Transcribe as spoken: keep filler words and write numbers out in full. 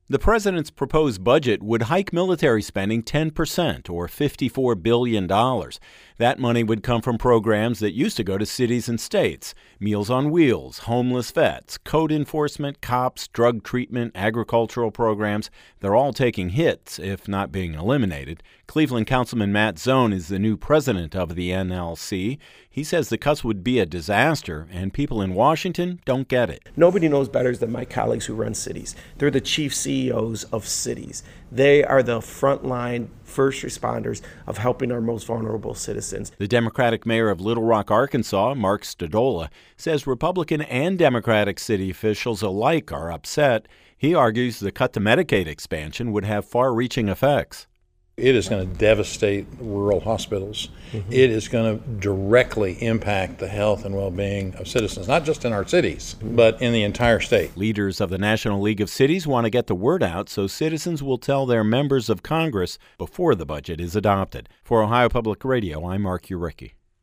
The president's proposed budget would hike military spending ten percent, or fifty-four billion dollars. That money would come from programs that used to go to cities and states: Meals on Wheels, homeless vets, code enforcement, cops, drug treatment, agricultural programs. They're all taking hits, if not being eliminated. Cleveland Councilman Matt Zone is the new president of the N L C. He says the cuts would be a disaster, and people in Washington don't get it. Nobody knows better than my colleagues who run cities. They're the chief C E Os of cities. They are the frontline first responders of helping our most vulnerable citizens. The Democratic mayor of Little Rock, Arkansas, Mark Stodola, says Republican and Democratic city officials alike are upset. He argues the cut to Medicaid expansion would have far-reaching effects. It is going to devastate rural hospitals. Mm-hmm. It is going to directly impact the health and well-being of citizens, not just in our cities, mm-hmm. but in the entire state. Leaders of the National League of Cities want to get the word out so citizens will tell their members of Congress before the budget is adopted. For Ohio Public Radio, I'm Mark Uricki.